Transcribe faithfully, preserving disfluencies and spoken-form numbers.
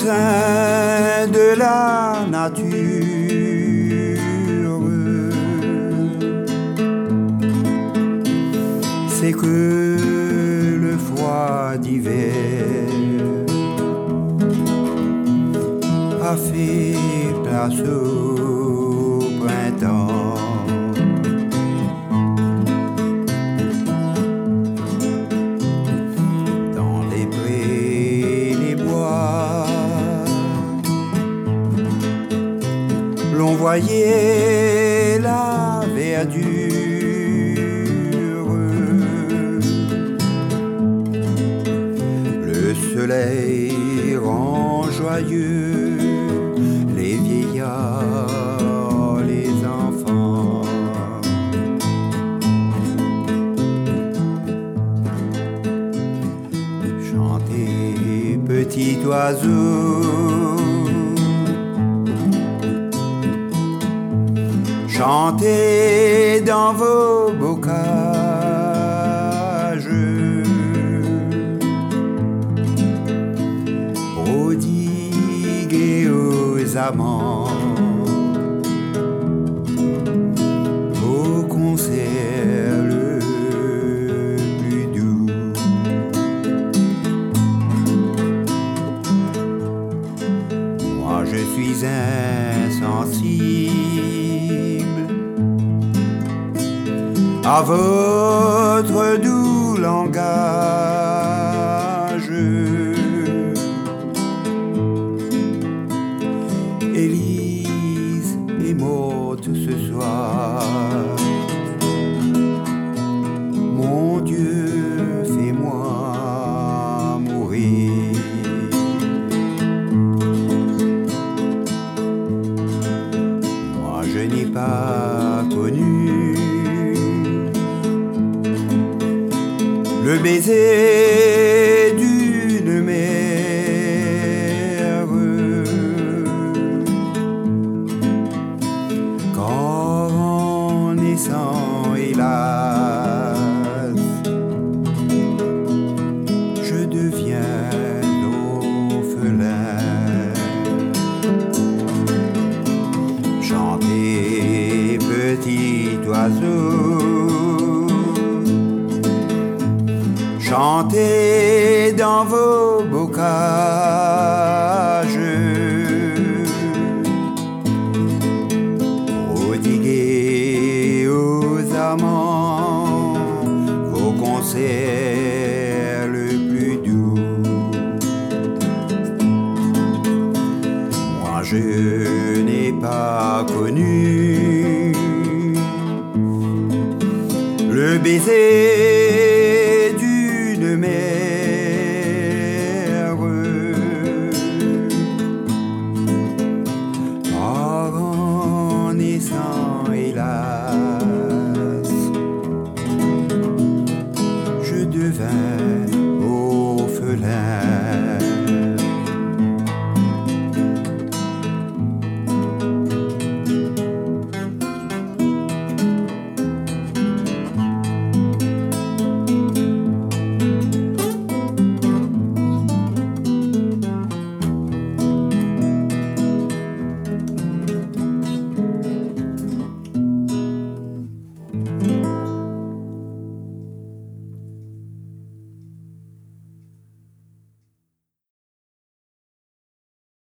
sein de la nature. C'est que le froid d'hiver a fait place au printemps. Dans les prés, les bois, l'on voyait la verdure. Le soleil rend joyeux les vieillards, les enfants. Chantez, petit oiseau, chantez dans vos bocages. Prodiguez aux amants vos concerts le plus doux. Moi je suis insensible à votre doux langage. Élise est morte ce soir. Mon Dieu, fais-moi mourir. Moi je n'ai pas connu le baiser d'une mère. Quand en naissant, hélas, je deviens orphelin. Chantez, petit oiseau, chantez dans vos bocages. Prodiguez aux amants vos concerts le plus doux. Moi je n'ai pas connu le baiser d'une mère.